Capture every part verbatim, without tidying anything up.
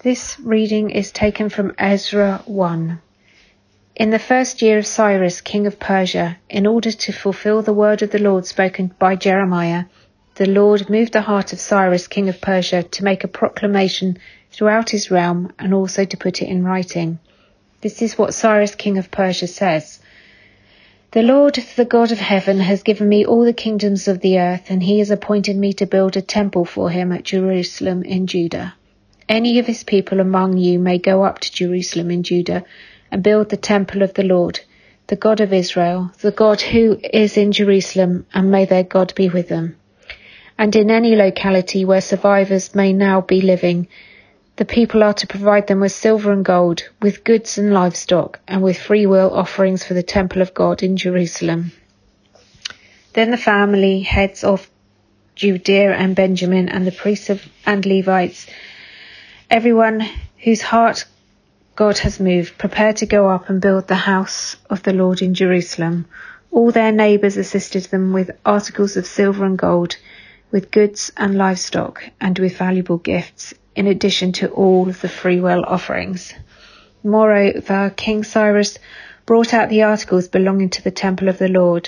This reading is taken from Ezra one. In the first year of Cyrus, king of Persia, in order to fulfill the word of the Lord spoken by Jeremiah, the Lord moved the heart of Cyrus, king of Persia, to make a proclamation throughout his realm and also to put it in writing. This is what Cyrus, king of Persia, says. The Lord, the God of heaven, has given me all the kingdoms of the earth, and he has appointed me to build a temple for him at Jerusalem in Judah. Any of his people among you may go up to Jerusalem in Judah and build the temple of the Lord, the God of Israel, the God who is in Jerusalem, and may their God be with them. And in any locality where survivors may now be living, the people are to provide them with silver and gold, with goods and livestock, and with freewill offerings for the temple of God in Jerusalem. Then the family heads of Judah and Benjamin and the priests of, and Levites, everyone whose heart God has moved, prepared to go up and build the house of the Lord in Jerusalem. All their neighbours assisted them with articles of silver and gold, with goods and livestock, and with valuable gifts, in addition to all of the freewill offerings. Moreover, King Cyrus brought out the articles belonging to the temple of the Lord,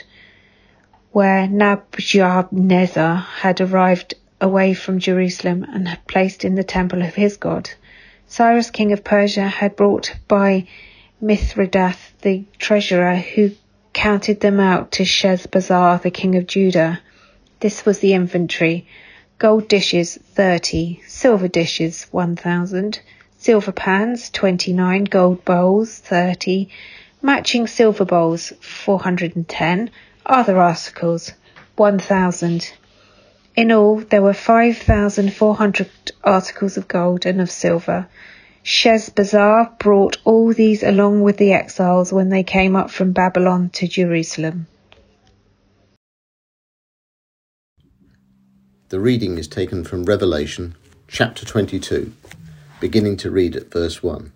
where Nebuchadnezzar had arrived away from Jerusalem and had placed in the temple of his God. Cyrus, king of Persia, had brought by Mithridath the treasurer, who counted them out to Sheshbazzar, the king of Judah. This was the inventory: gold dishes thirty, silver dishes one thousand, silver pans twenty-nine, gold bowls thirty, matching silver bowls four hundred ten, other articles one thousand. In all, there were five thousand four hundred articles of gold and of silver. Sheshbazzar brought all these along with the exiles when they came up from Babylon to Jerusalem. The reading is taken from Revelation, chapter twenty-two, beginning to read at verse one.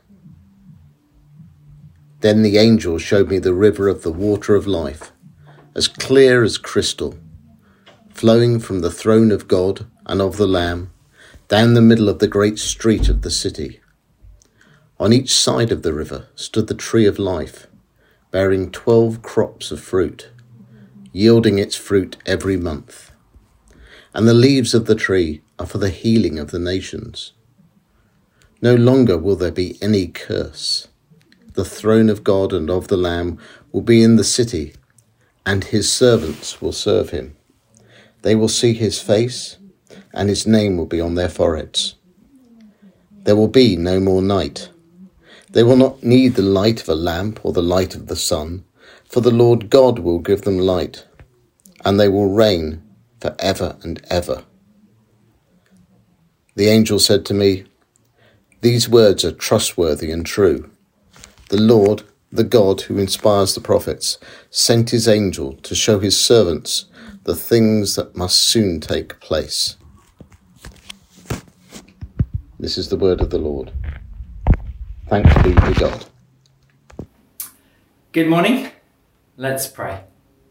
Then the angel showed me the river of the water of life, as clear as crystal, flowing from the throne of God and of the Lamb, down the middle of the great street of the city. On each side of the river stood the tree of life, bearing twelve crops of fruit, yielding its fruit every month. And the leaves of the tree are for the healing of the nations. No longer will there be any curse. The throne of God and of the Lamb will be in the city, and his servants will serve him. They will see his face, and his name will be on their foreheads. There will be no more night. They will not need the light of a lamp or the light of the sun, for the Lord God will give them light, and they will reign for ever and ever. The angel said to me, "These words are trustworthy and true. The Lord, the God who inspires the prophets, sent his angel to show his servants the things that must soon take place." This is the word of the Lord. Thanks be to God. Good morning. Let's pray.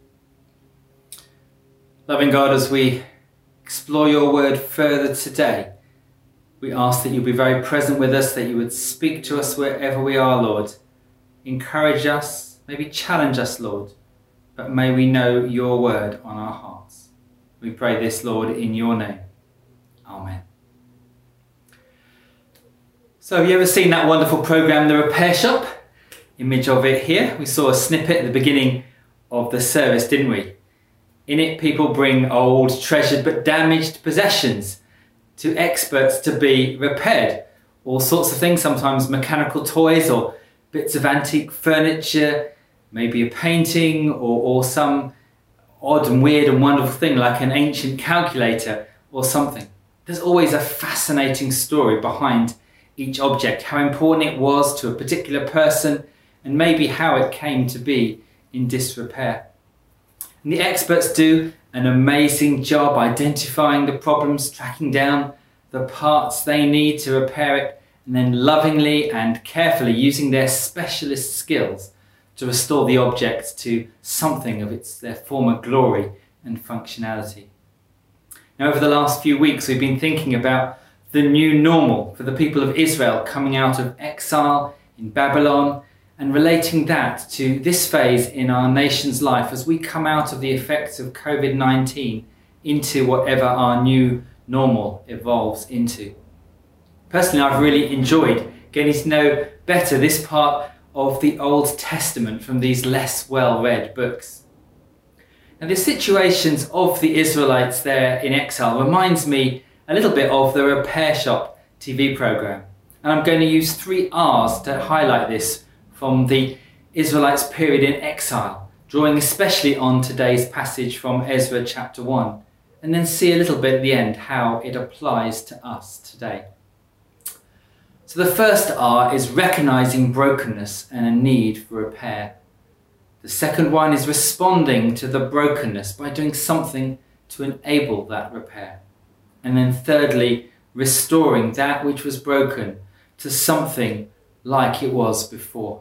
Loving God, as we explore your word further today, we ask that you'll be very present with us, that you would speak to us wherever we are, Lord. Encourage us, maybe challenge us, Lord, but may we know your word on our hearts. We pray this, Lord, in your name. Amen. So have you ever seen that wonderful programme, The Repair Shop? Image of it here. We saw a snippet at the beginning of the service, didn't we? In it, people bring old, treasured but damaged possessions to experts to be repaired. All sorts of things, sometimes mechanical toys or bits of antique furniture, maybe a painting or, or some odd and weird and wonderful thing like an ancient calculator or something. There's always a fascinating story behind each object, how important it was to a particular person and maybe how it came to be in disrepair. And the experts do an amazing job identifying the problems, tracking down the parts they need to repair it, and then lovingly and carefully using their specialist skills to restore the object to something of its their former glory and functionality. Now, over the last few weeks, we've been thinking about the new normal for the people of Israel coming out of exile in Babylon, and relating that to this phase in our nation's life as we come out of the effects of covid nineteen into whatever our new normal evolves into. Personally, I've really enjoyed getting to know better this part of the Old Testament from these less well-read books. Now, the situations of the Israelites there in exile reminds me a little bit of the Repair Shop T V programme. And I'm going to use three R's to highlight this from the Israelites' period in exile, drawing especially on today's passage from Ezra chapter one, and then see a little bit at the end how it applies to us today. So the first R is recognising brokenness and a need for repair. The second one is responding to the brokenness by doing something to enable that repair. And then thirdly, restoring that which was broken to something like it was before.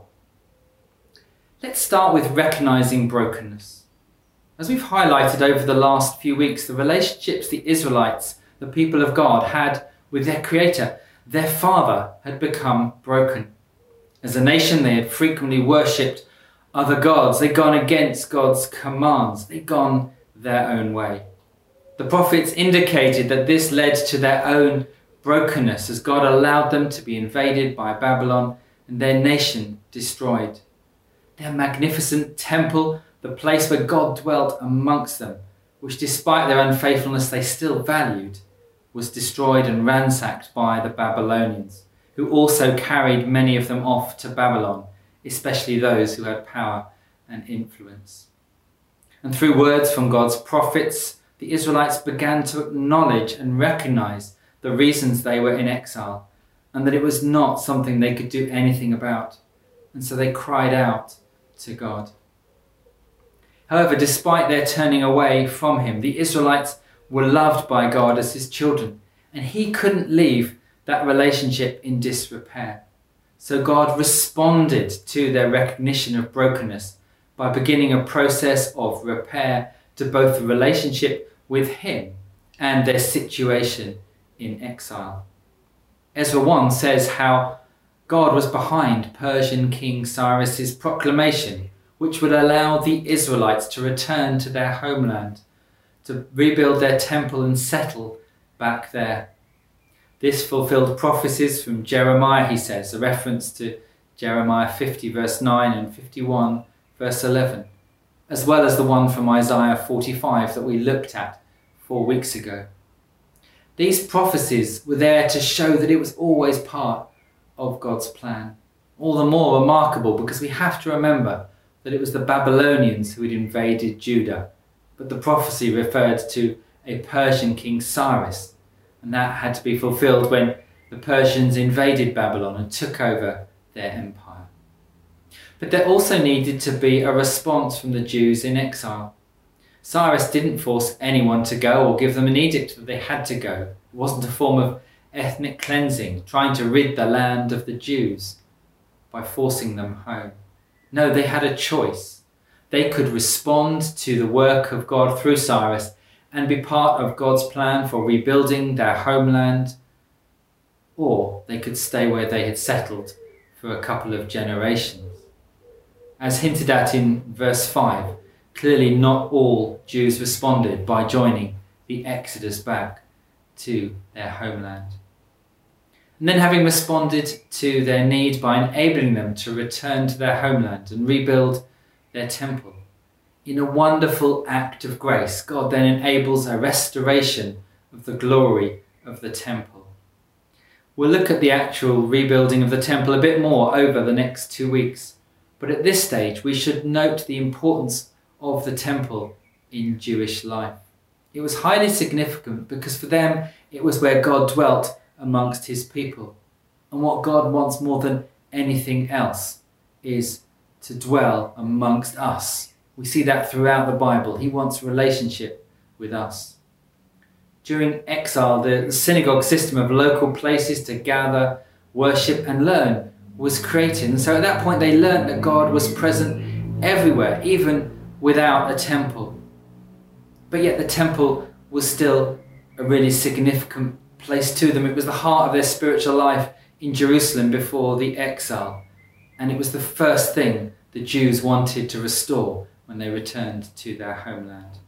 Let's start with recognising brokenness. As we've highlighted over the last few weeks, the relationships the Israelites, the people of God, had with their Creator, their Father, had become broken. As a nation, they had frequently worshipped other gods. They'd gone against God's commands. They'd gone their own way. The prophets indicated that this led to their own brokenness as God allowed them to be invaded by Babylon and their nation destroyed. Their magnificent temple, the place where God dwelt amongst them, which despite their unfaithfulness they still valued, was destroyed and ransacked by the Babylonians, who also carried many of them off to Babylon, especially those who had power and influence. And through words from God's prophets, the Israelites began to acknowledge and recognize the reasons they were in exile, and that it was not something they could do anything about. And so they cried out to God. However, despite their turning away from him, the Israelites were loved by God as his children, and he couldn't leave that relationship in disrepair. So God responded to their recognition of brokenness by beginning a process of repair to both the relationship with him and their situation in exile. Ezra one says how God was behind Persian King Cyrus's proclamation, which would allow the Israelites to return to their homeland, to rebuild their temple and settle back there. This fulfilled prophecies from Jeremiah, he says, a reference to Jeremiah fifty verse nine and fifty-one verse eleven, as well as the one from Isaiah forty-five that we looked at four weeks ago. These prophecies were there to show that it was always part of God's plan. All the more remarkable because we have to remember that it was the Babylonians who had invaded Judah, but the prophecy referred to a Persian king Cyrus, and that had to be fulfilled when the Persians invaded Babylon and took over their empire. But there also needed to be a response from the Jews in exile. Cyrus didn't force anyone to go or give them an edict that they had to go. It wasn't a form of ethnic cleansing, trying to rid the land of the Jews by forcing them home. No, they had a choice. They could respond to the work of God through Cyrus and be part of God's plan for rebuilding their homeland, or they could stay where they had settled for a couple of generations. As hinted at in verse five, clearly not all Jews responded by joining the exodus back to their homeland. And then, having responded to their need by enabling them to return to their homeland and rebuild their temple, in a wonderful act of grace, God then enables a restoration of the glory of the temple. We'll look at the actual rebuilding of the temple a bit more over the next two weeks, but at this stage we should note the importance of the temple in Jewish life. It was highly significant because for them it was where God dwelt amongst his people. And what God wants more than anything else is to dwell amongst us. We see that throughout the Bible. He wants relationship with us. During exile, the synagogue system of local places to gather, worship and learn was created. And so at that point they learned that God was present everywhere, even without a temple. But yet the temple was still a really significant placed to them. It was the heart of their spiritual life in Jerusalem before the exile. And it was the first thing the Jews wanted to restore when they returned to their homeland.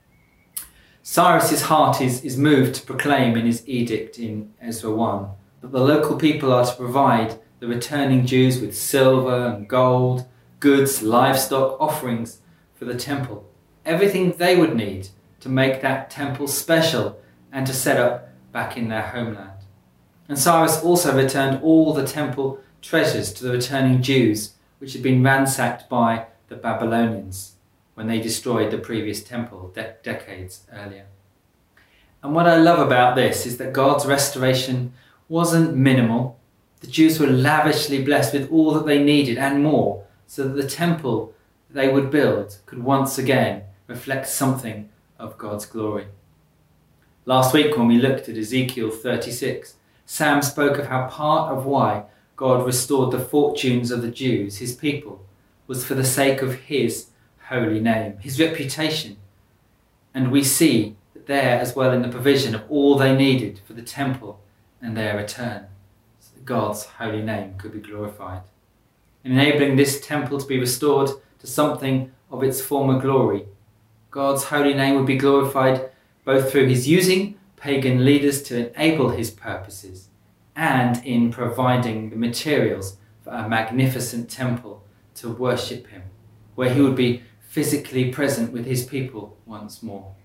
Cyrus's heart is, is moved to proclaim in his edict in Ezra one that the local people are to provide the returning Jews with silver and gold, goods, livestock, offerings for the temple. Everything they would need to make that temple special and to set up back in their homeland. And Cyrus also returned all the temple treasures to the returning Jews, which had been ransacked by the Babylonians when they destroyed the previous temple de- decades earlier. And what I love about this is that God's restoration wasn't minimal. The Jews were lavishly blessed with all that they needed and more, so that the temple they would build could once again reflect something of God's glory. Last week when we looked at Ezekiel thirty-six, Sam spoke of how part of why God restored the fortunes of the Jews, his people, was for the sake of his holy name, his reputation. And we see that there as well in the provision of all they needed for the temple and their return, so that God's holy name could be glorified. In enabling this temple to be restored to something of its former glory, God's holy name would be glorified both through his using pagan leaders to enable his purposes and in providing the materials for a magnificent temple to worship him, where he would be physically present with his people once more.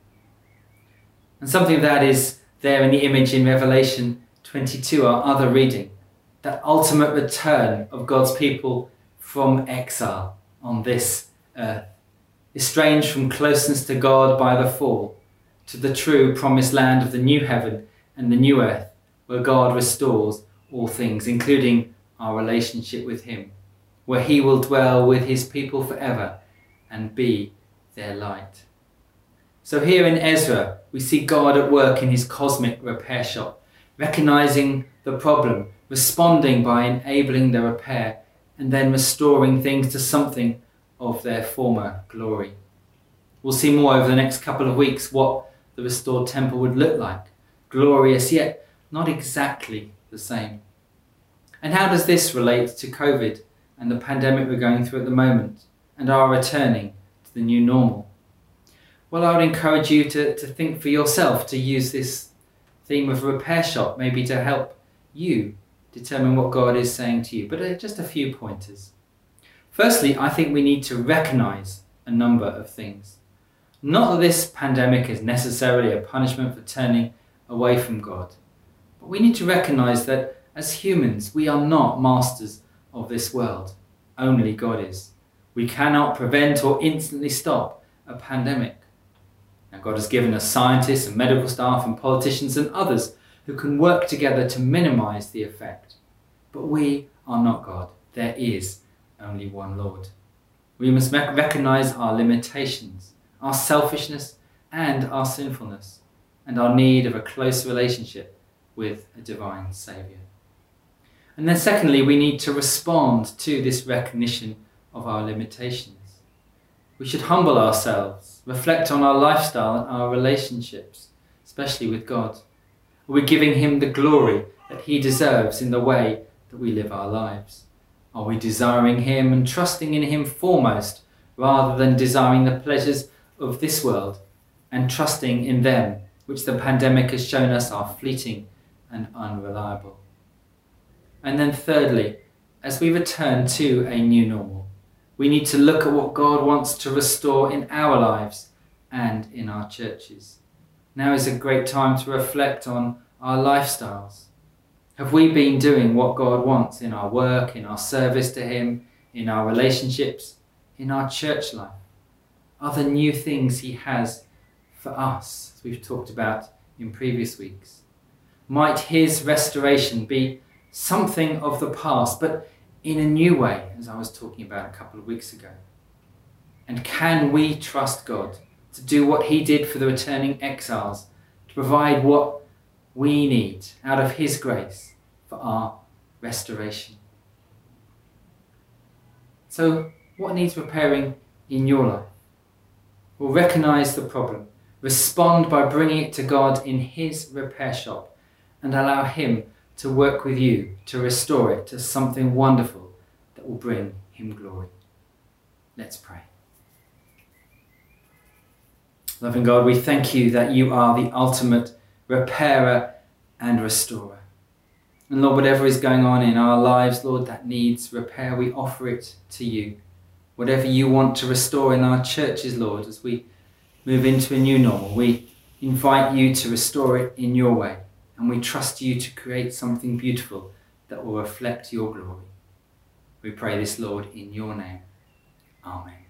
And something of that is there in the image in Revelation twenty-two, our other reading, that ultimate return of God's people from exile on this earth, estranged from closeness to God by the fall, to the true promised land of the new heaven and the new earth, where God restores all things, including our relationship with him, where he will dwell with his people forever and be their light. So here in Ezra, we see God at work in his cosmic repair shop, recognizing the problem, responding by enabling the repair, and then restoring things to something of their former glory. We'll see more over the next couple of weeks what the restored temple would look like, glorious yet not exactly the same. And how does this relate to COVID and the pandemic we're going through at the moment and our returning to the new normal? Well, I would encourage you to, to think for yourself, to use this theme of repair shop maybe to help you determine what God is saying to you. But uh, just a few pointers. Firstly, I think we need to recognise a number of things. Not that this pandemic is necessarily a punishment for turning away from God, but we need to recognise that as humans, we are not masters of this world. Only God is. We cannot prevent or instantly stop a pandemic. Now, God has given us scientists and medical staff and politicians and others who can work together to minimise the effect. But we are not God. There is only one Lord. We must rec- recognise our limitations, our selfishness and our sinfulness, and our need of a close relationship with a divine Saviour. And then secondly, we need to respond to this recognition of our limitations. We should humble ourselves, reflect on our lifestyle and our relationships, especially with God. Are we giving him the glory that he deserves in the way that we live our lives? Are we desiring him and trusting in him foremost, rather than desiring the pleasures of this world and trusting in them, which the pandemic has shown us are fleeting and unreliable? And then thirdly, as we return to a new normal, we need to look at what God wants to restore in our lives and in our churches. Now is a great time to reflect on our lifestyles. Have we been doing what God wants in our work, in our service to him, in our relationships, in our church life? Are there new things he has for us, as we've talked about in previous weeks? Might his restoration be something of the past, but in a new way, as I was talking about a couple of weeks ago? And can we trust God to do what he did for the returning exiles, to provide what we need out of his grace for our restoration? So what needs repairing in your life? Well, recognise the problem, respond by bringing it to God in his repair shop, and allow him to work with you to restore it to something wonderful that will bring him glory. Let's pray. Loving God, we thank you that you are the ultimate repairer and restorer. And Lord, whatever is going on in our lives, Lord, that needs repair, we offer it to you. Whatever you want to restore in our churches, Lord, as we move into a new normal, we invite you to restore it in your way. And we trust you to create something beautiful that will reflect your glory. We pray this, Lord, in your name. Amen.